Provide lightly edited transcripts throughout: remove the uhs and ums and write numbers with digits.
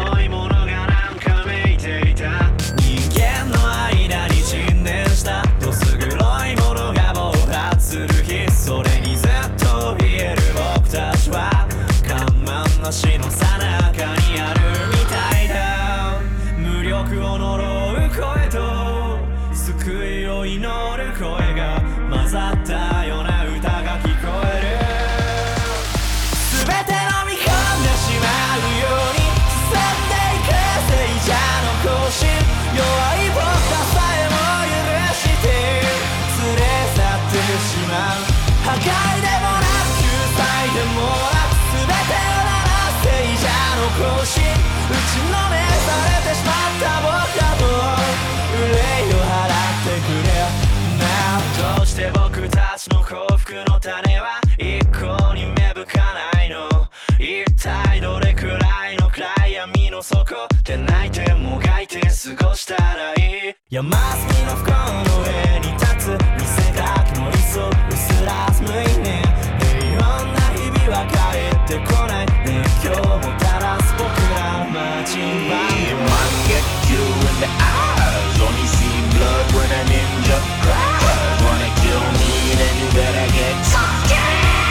黒いものがなんかめいていた。人間の間に沈殿したどす黒いものが暴発する日、それにずっと冷える僕たちは看板なしの最中にあるみたいだ。無力を呪う声と救いを祈る声が混ざったような歌が聞こえる。全て飲み込んでしまうように進んでいく聖者の行進、弱い僕らさえも許して連れ去ってしまう。破壊でもなく救済でもなく全てを鳴らす聖者の行進、打ちのめされてしまった僕らと憂いを払ってくれな。どうして僕たちの幸福の種は一向に芽吹かないの。一体どれくらいの暗闇の底で泣いてもがいて過ごしたらいい。山積みの不幸の上に立つ見せかけの理想薄らす無意味、平穏な日々は帰ってこない。熱狂をもたらす僕らのマーチングバンド。 You might get you in the eyes, only see blood when a ninja cries. Wanna kill me, then you better get touchy.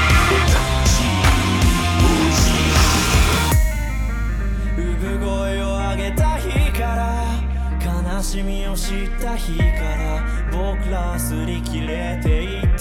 産声を上げた日から悲しみを知った日から僕らは擦り切れていった。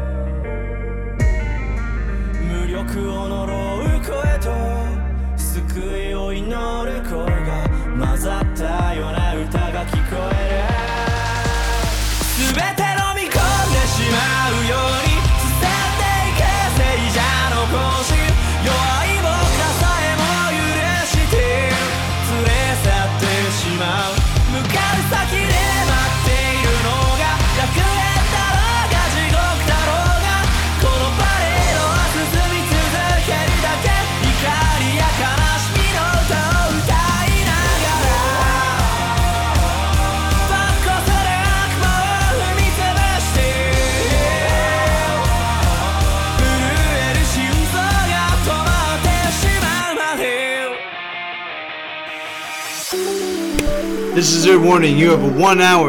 無力を呪う声と救いを祈る声が混ざったような歌が聞こえる。全て飲み込んでしまうように進んでいく聖者の行進、弱い僕らさえも許して連れ去ってしまう。向かう先で待っているのが楽園だろうが地獄だろうが、このパレードは進み続けるだけ。怒りや悲しみの歌を歌いながらバッコする悪魔を踏みつぶして震える心臓が止まってしまうまで。 This is your warning. You have a 1 hour